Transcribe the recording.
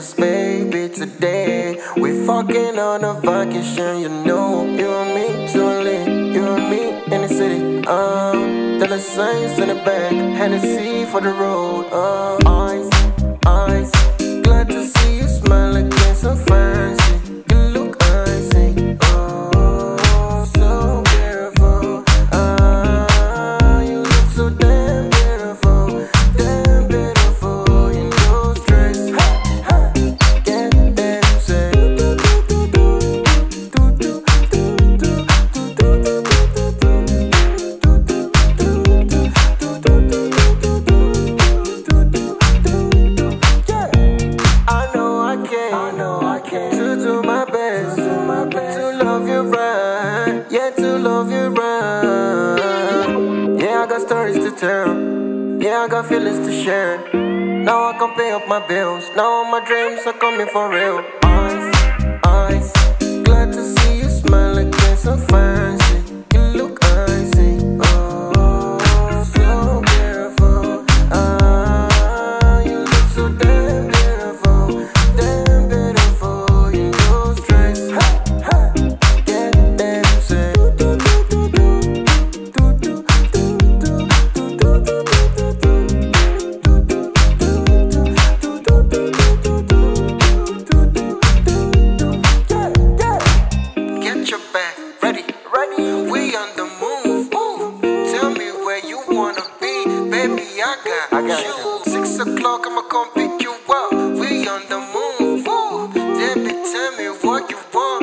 'cause baby today we fucking on a vacation, you know. You and me, too late, you and me in the city. Dollar signs in the back, Hennessy for the road. Eyes, eyes, glad to see you smile again, so fancy. You look icy, oh, so beautiful. You look so damn beautiful, damn beautiful in those dresses. Get them say, to do my best, to love you right, yeah, to love you right. Yeah, I got stories to tell, yeah, I got feelings to share. Now I can pay up my bills, now all my dreams are coming for real. Eyes, eyes, glad to see you smile again, so fancy. You look icy, oh, so beautiful. You look so damn beautiful, damn beautiful in those dresses. Get them say, get your bag ready, we on the move. Tell me where you wanna be, baby, I got you. 6 o'clock, I'ma come pick you up. We on the move. Baby, tell me what you want.